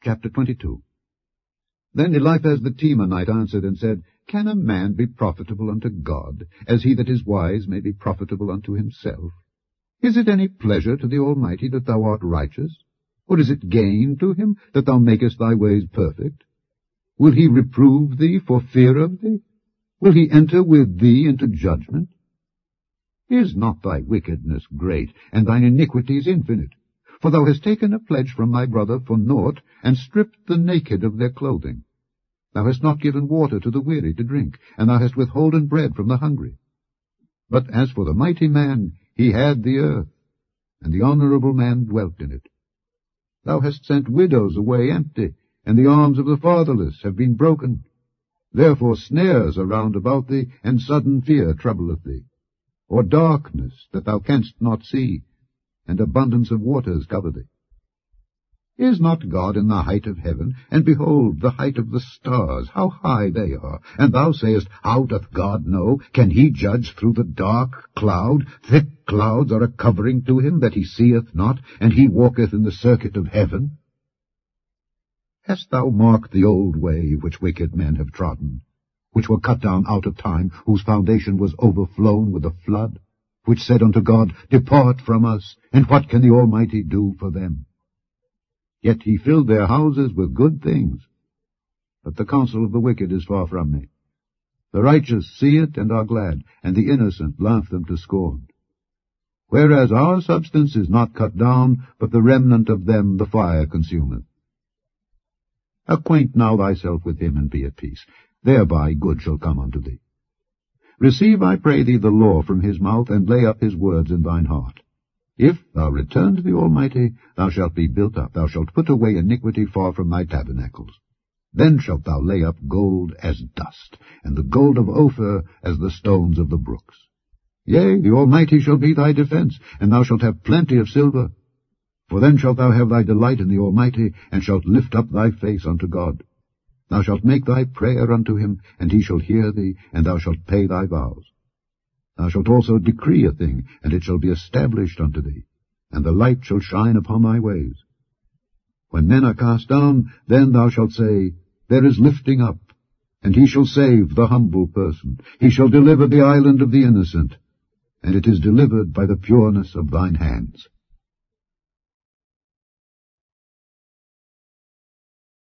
Chapter 22. Then Eliphaz the Temanite answered and said, Can a man be profitable unto God, as he that is wise may be profitable unto himself? Is it any pleasure to the Almighty that thou art righteous? Or is it gain to him that thou makest thy ways perfect? Will he reprove thee for fear of thee? Will he enter with thee into judgment? Is not thy wickedness great, and thine iniquities infinite? For thou hast taken a pledge from thy brother for naught, and stripped the naked of their clothing. Thou hast not given water to the weary to drink, and thou hast withholden bread from the hungry. But as for the mighty man, he had the earth, and the honorable man dwelt in it. Thou hast sent widows away empty, and the arms of the fatherless have been broken. Therefore snares are round about thee, and sudden fear troubleth thee. Or darkness that thou canst not see, and abundance of waters cover thee. Is not God in the height of heaven? And behold, the height of the stars, how high they are. And thou sayest, How doth God know? Can he judge through the dark cloud? Thick clouds are a covering to him that he seeth not, and he walketh in the circuit of heaven. Hast thou marked the old way which wicked men have trodden, which were cut down out of time, whose foundation was overflown with a flood, which said unto God, Depart from us, and what can the Almighty do for them? Yet he filled their houses with good things. But the counsel of the wicked is far from me. The righteous see it and are glad, and the innocent laugh them to scorn. Whereas our substance is not cut down, but the remnant of them the fire consumeth. Acquaint now thyself with him, and be at peace. Thereby good shall come unto thee. Receive, I pray thee, the law from his mouth, and lay up his words in thine heart. If thou return to the Almighty, thou shalt be built up. Thou shalt put away iniquity far from thy tabernacles. Then shalt thou lay up gold as dust, and the gold of Ophir as the stones of the brooks. Yea, the Almighty shall be thy defense, and thou shalt have plenty of silver. For then shalt thou have thy delight in the Almighty, and shalt lift up thy face unto God. Thou shalt make thy prayer unto him, and he shall hear thee, and thou shalt pay thy vows. Thou shalt also decree a thing, and it shall be established unto thee, and the light shall shine upon thy ways. When men are cast down, then thou shalt say, There is lifting up, and he shall save the humble person. He shall deliver the island of the innocent, and it is delivered by the pureness of thine hands.